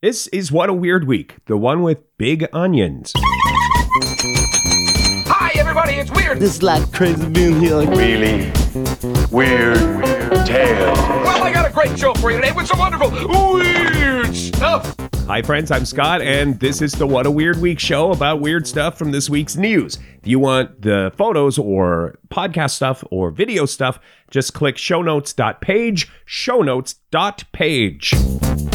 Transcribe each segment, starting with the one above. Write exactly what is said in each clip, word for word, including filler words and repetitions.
This is What a Weird Week, the one with big onions. Hi, everybody, it's Weird. This is like crazy being here. Like Really weird, weird tales. Well, I got a great show for you today with some wonderful weird stuff. Hi, friends, I'm Scott, and this is the What a Weird Week show about weird stuff from this week's news. If you want the photos or podcast stuff or video stuff, just click shownotes.page, shownotes.page.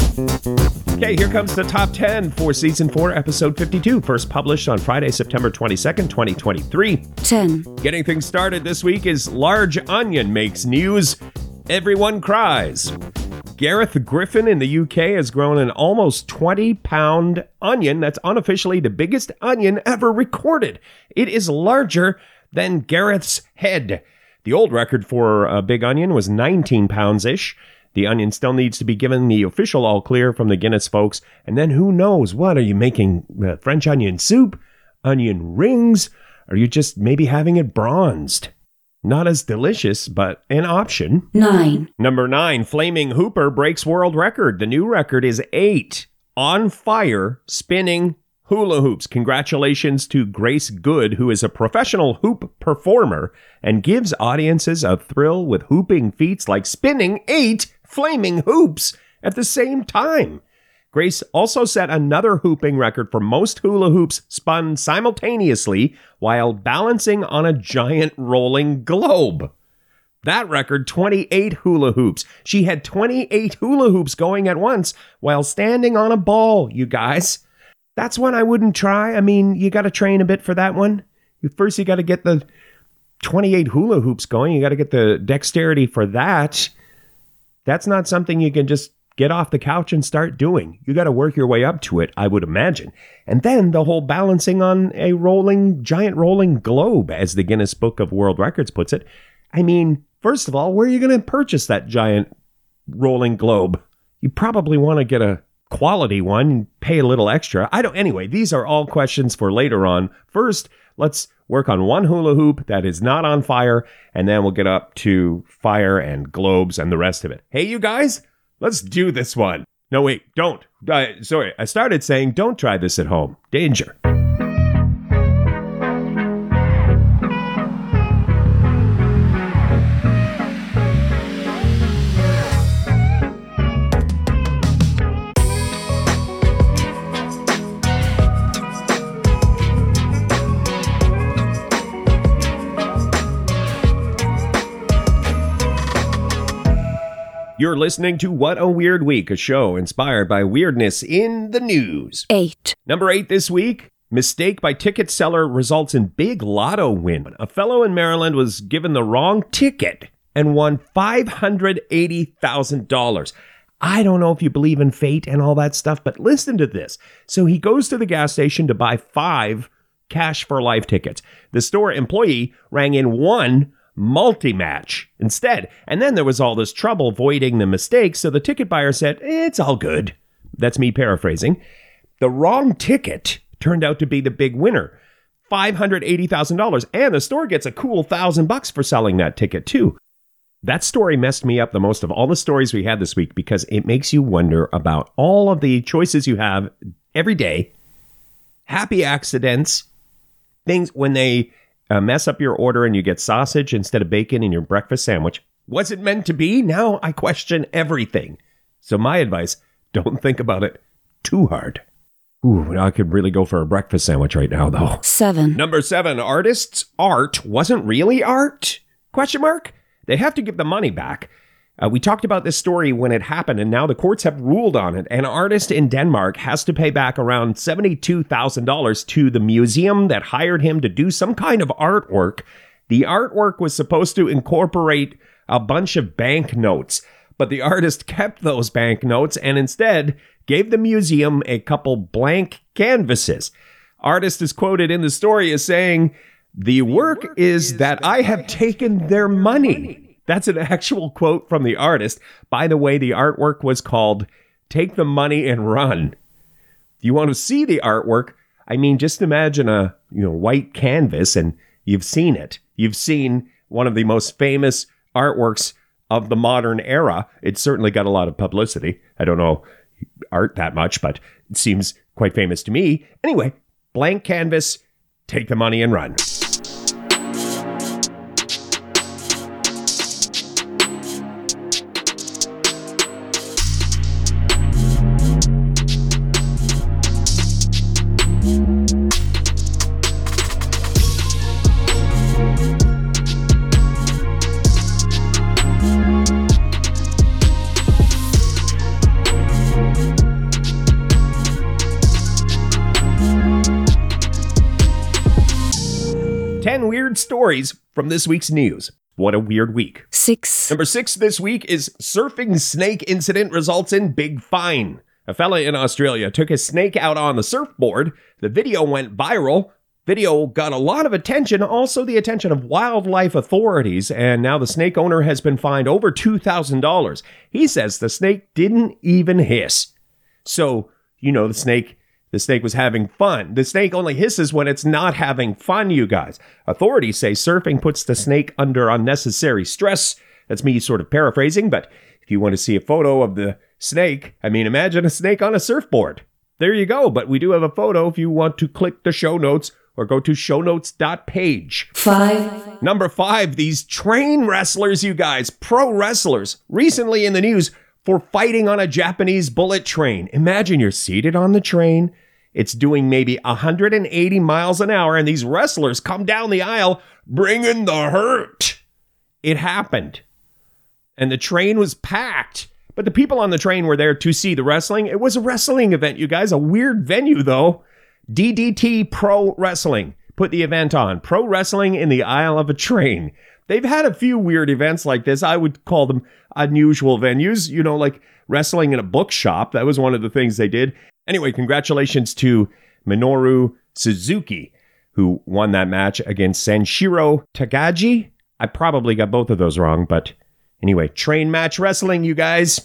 Okay, here comes the top ten for season four, episode fifty-two, first published on Friday, September twenty-second, twenty twenty-three. ten. Getting things started this week is Large Onion makes news. Everyone cries. Gareth Griffin in the U K has grown an almost twenty pound onion that's unofficially the biggest onion ever recorded. It is larger than Gareth's head. The old record for a big onion was nineteen pounds-ish. The onion still needs to be given the official all clear from the Guinness folks. And then who knows? What are you making? Uh, French onion soup? Onion rings? Are you just maybe having it bronzed? Not as delicious, but an option. nine. Number nine, Flaming Hooper breaks world record. The new record is eight on fire spinning hula hoops. Congratulations to Grace Good, who is a professional hoop performer and gives audiences a thrill with hooping feats like spinning eight flaming hoops at the same time. Grace also set another hooping record for most hula hoops spun simultaneously while balancing on a giant rolling globe. That record, twenty-eight hula hoops. She had twenty-eight hula hoops going at once while standing on a ball, you guys. That's one I wouldn't try. I mean, you got to train a bit for that one. First, you got to get the twenty-eight hula hoops going. You got to get the dexterity for that. That's not something you can just get off the couch and start doing. You got to work your way up to it, I would imagine. And then the whole balancing on a rolling, giant rolling globe, as the Guinness Book of World Records puts it. I mean, first of all, where are you going to purchase that giant rolling globe? You probably want to get a quality one and pay a little extra. I don't, anyway, these are all questions for later on. First, let's work on one hula hoop that is not on fire, and then we'll get up to fire and globes and the rest of it. Hey, you guys, let's do this one. No, wait, don't. Uh, sorry, I started saying don't try this at home. Danger. You're listening to What a Weird Week, a show inspired by weirdness in the news. eight. Number eight this week, mistake by ticket seller results in big lotto win. A fellow in Maryland was given the wrong ticket and won five hundred eighty thousand dollars. I don't know if you believe in fate and all that stuff, but listen to this. So he goes to the gas station to buy five cash for life tickets. The store employee rang in one multi-match instead. And then there was all this trouble voiding the mistake, so the ticket buyer said, it's all good. That's me paraphrasing. The wrong ticket turned out to be the big winner, five hundred eighty thousand dollars, and the store gets a cool thousand bucks for selling that ticket too. That story messed me up the most of all the stories we had this week because it makes you wonder about all of the choices you have every day, happy accidents, things when they Uh, mess up your order and you get sausage instead of bacon in your breakfast sandwich. Was it meant to be? Now I question everything. So my advice, don't think about it too hard. Ooh, I could really go for a breakfast sandwich right now, though. seven. Number seven, artists' art wasn't really art? Question mark? They have to give the money back. Uh, we talked about this story when it happened, and now the courts have ruled on it. An artist in Denmark has to pay back around seventy-two thousand dollars to the museum that hired him to do some kind of artwork. The artwork was supposed to incorporate a bunch of banknotes, but the artist kept those banknotes and instead gave the museum a couple blank canvases. Artist is quoted in the story as saying, "The work is that I have taken their money." That's an actual quote from the artist. By the way, the artwork was called Take the Money and Run. If you want to see the artwork, I mean, just imagine a you know white canvas and you've seen it. You've seen one of the most famous artworks of the modern era. It certainly got a lot of publicity. I don't know art that much, but it seems quite famous to me. Anyway, blank canvas, take the money and run. ten weird stories from this week's news. What a weird week. Six. Number six this week is surfing snake incident results in big fine. A fella in Australia took his snake out on the surfboard. The video went viral. Video got a lot of attention, also the attention of wildlife authorities, and now the snake owner has been fined over two thousand dollars. He says the snake didn't even hiss. So, you know, the snake The snake was having fun. The snake only hisses when it's not having fun, you guys. Authorities say surfing puts the snake under unnecessary stress. That's me sort of paraphrasing, but if you want to see a photo of the snake, I mean, imagine a snake on a surfboard. There you go, but we do have a photo if you want to click the show notes or go to show notes dot page. Five. Number five, these train wrestlers, you guys, pro wrestlers, recently in the news for fighting on a Japanese bullet train. Imagine you're seated on the train. It's doing maybe one hundred eighty miles an hour, and these wrestlers come down the aisle bringing the hurt. It happened. And the train was packed. But the people on the train were there to see the wrestling. It was a wrestling event, you guys. A weird venue, though. D D T Pro Wrestling put the event on. Pro wrestling in the aisle of a train. They've had a few weird events like this. I would call them unusual venues, you know, like wrestling in a bookshop. That was one of the things they did. Anyway, congratulations to Minoru Suzuki, who won that match against Sanshiro Takagi. I probably got both of those wrong, but anyway, train match wrestling, you guys.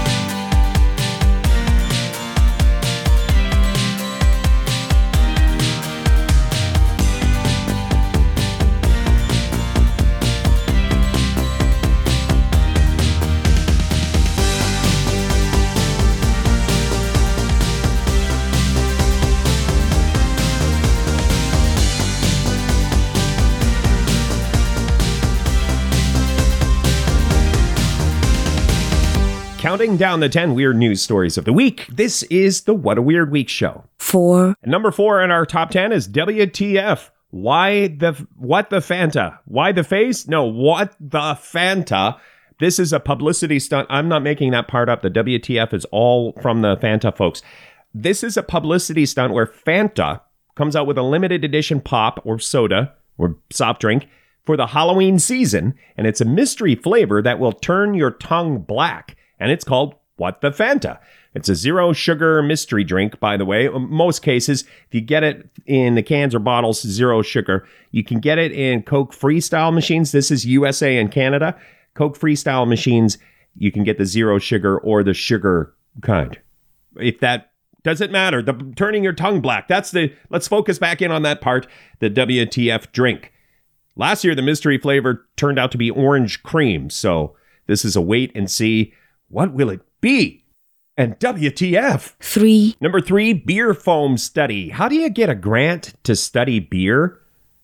Counting down the ten weird news stories of the week, this is the What a Weird Week show. Four. And number four in our top ten is W T F. Why the, what the Fanta? Why the face? No, what the Fanta? This is a publicity stunt. I'm not making that part up. The W T F is all from the Fanta folks. This is a publicity stunt where Fanta comes out with a limited edition pop or soda or soft drink for the Halloween season, and it's a mystery flavor that will turn your tongue black. And it's called What the Fanta. It's a zero sugar mystery drink, by the way. In most cases, if you get it in the cans or bottles, zero sugar. You can get it in Coke Freestyle machines. This is U S A and Canada. Coke Freestyle machines, you can get the zero sugar or the sugar kind. If that doesn't matter, the turning your tongue black, that's the, let's focus back in on that part, the W T F drink. Last year, the mystery flavor turned out to be orange cream. So this is a wait and see. What will it be? And W T F. Three. Number three, beer foam study. How do you get a grant to study beer?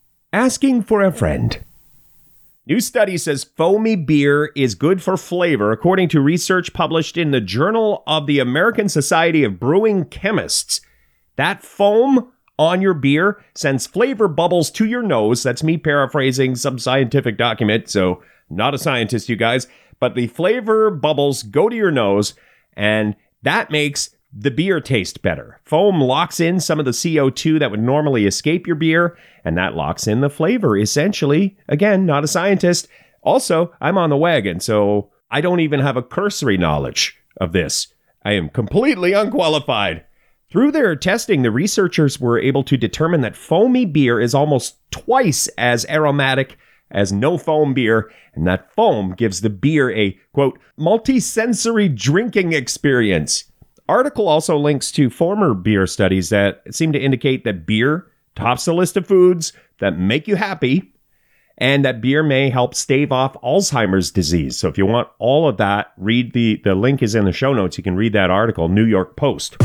Asking for a friend. New study says foamy beer is good for flavor, according to research published in the Journal of the American Society of Brewing Chemists. That foam on your beer sends flavor bubbles to your nose. That's me paraphrasing some scientific document, so not a scientist, you guys. But the flavor bubbles go to your nose, and that makes the beer taste better. Foam locks in some of the C O two that would normally escape your beer, and that locks in the flavor, essentially. Again, not a scientist. Also, I'm on the wagon, so I don't even have a cursory knowledge of this. I am completely unqualified. Through their testing, the researchers were able to determine that foamy beer is almost twice as aromatic as no foam beer, and that foam gives the beer a, quote, multi-sensory drinking experience. Article also links to former beer studies that seem to indicate that beer tops the list of foods that make you happy, and that beer may help stave off Alzheimer's disease. So if you want all of that, read the, the link is in the show notes. You can read that article, New York Post.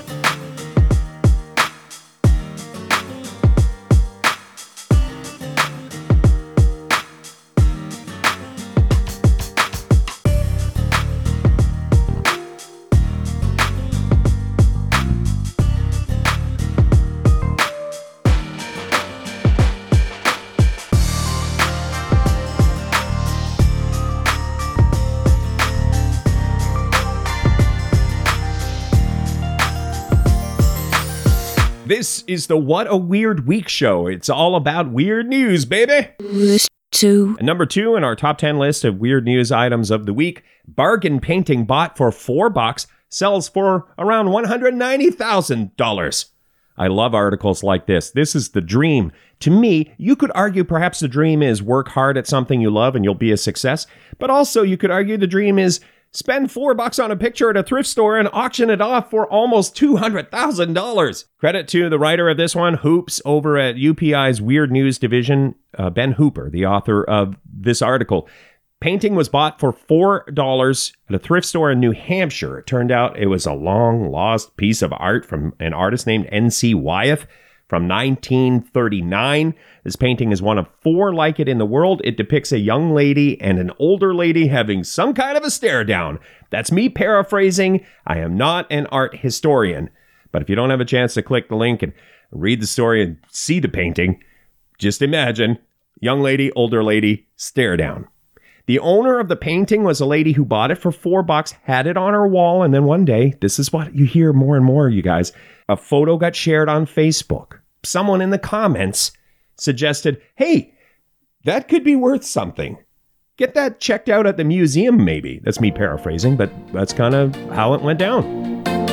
This is the What a Weird Week show. It's all about weird news, baby. Two. Number two in our top ten list of weird news items of the week, bargain painting bought for four bucks sells for around one hundred ninety thousand dollars. I love articles like this. This is the dream. To me, you could argue perhaps the dream is work hard at something you love and you'll be a success. But also you could argue the dream is spend four bucks on a picture at a thrift store and auction it off for almost two hundred thousand dollars. Credit to the writer of this one, Hoops, over at U P I's Weird News Division, uh, Ben Hooper, the author of this article. Painting was bought for four dollars at a thrift store in New Hampshire. It turned out it was a long-lost piece of art from an artist named N C Wyeth from nineteen thirty-nine. This painting is one of four like it in the world. It depicts a young lady and an older lady having some kind of a stare down. That's me paraphrasing. I am not an art historian. But if you don't have a chance to click the link and read the story and see the painting, just imagine young lady, older lady, stare down. The owner of the painting was a lady who bought it for four bucks, had it on her wall, and then one day, this is what you hear more and more, you guys, a photo got shared on Facebook. Someone in the comments suggested, hey, that could be worth something. Get that checked out at the museum, maybe. That's me paraphrasing, but that's kind of how it went down.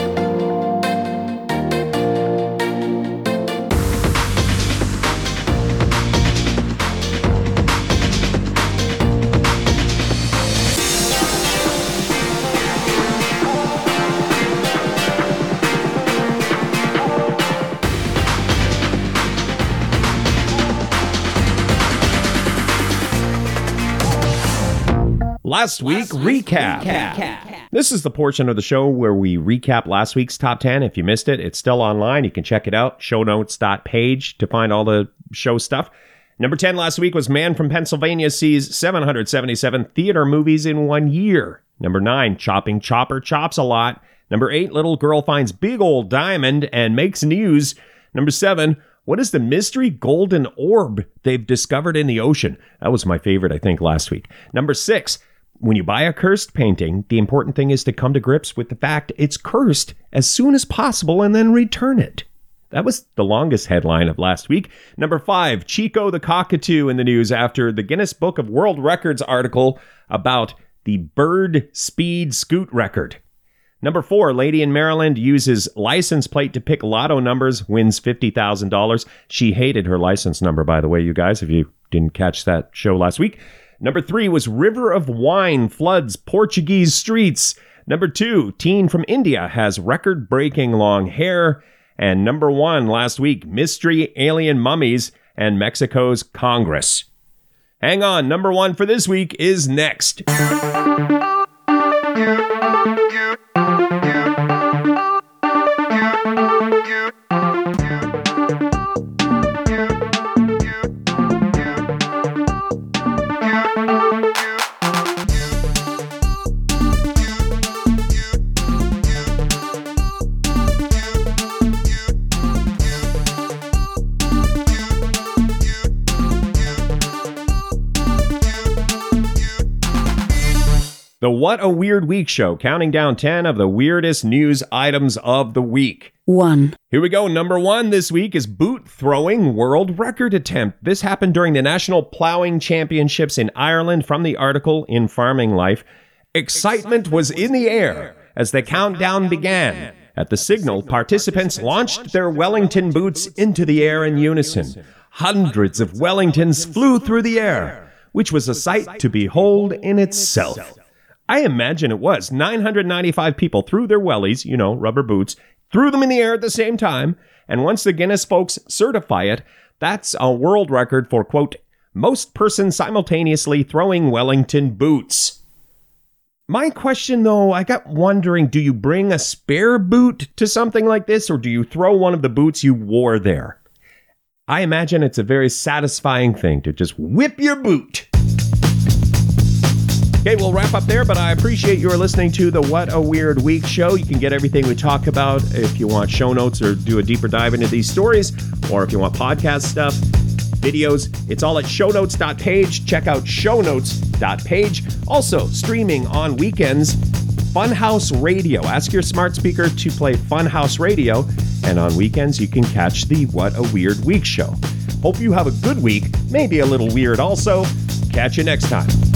Last week, last recap. recap. This is the portion of the show where we recap last week's top ten. If you missed it, it's still online. You can check it out, shownotes.page, to find all the show stuff. Number ten last week was Man from Pennsylvania sees seven hundred seventy-seven theater movies in one year. Number nine, Chopping Chopper chops a lot. Number eight, Little Girl finds big old diamond and makes news. Number seven, what is the mystery golden orb they've discovered in the ocean? That was my favorite, I think, last week. Number six, when you buy a cursed painting, the important thing is to come to grips with the fact it's cursed as soon as possible and then return it. That was the longest headline of last week. Number five, Chico the Cockatoo in the news after the Guinness Book of World Records article about the bird speed scoot record. Number four, lady in Maryland uses license plate to pick lotto numbers, wins fifty thousand dollars. She hated her license number, by the way, you guys, if you didn't catch that show last week. Number three was River of Wine floods Portuguese streets. Number two, teen from India has record-breaking long hair. And number one last week, mystery alien mummies and Mexico's Congress. Hang on, number one for this week is next. The What a Weird Week show, counting down ten of the weirdest news items of the week. One. Here we go. Number one this week is boot throwing world record attempt. This happened during the National Plowing Championships in Ireland. From the article in Farming Life, excitement was in the air as the countdown began. At the signal, participants launched their Wellington boots into the air in unison. Hundreds of Wellingtons flew through the air, which was a sight to behold in itself. I imagine it was. nine hundred ninety-five people threw their wellies, you know, rubber boots, threw them in the air at the same time. And once the Guinness folks certify it, that's a world record for, quote, Most person simultaneously throwing Wellington boots. My question, though, I got wondering, do you bring a spare boot to something like this, or do you throw one of the boots you wore there? I imagine it's a very satisfying thing to just whip your boot. Okay, we'll wrap up there, but I appreciate you listening to the What a Weird Week show. You can get everything we talk about if you want show notes or do a deeper dive into these stories, or if you want podcast stuff, videos, it's all at shownotes dot page. Check out shownotes dot page. Also, streaming on weekends, Funhouse Radio. Ask your smart speaker to play Funhouse Radio, and on weekends you can catch the What a Weird Week show. Hope you have a good week, maybe a little weird also. Catch you next time.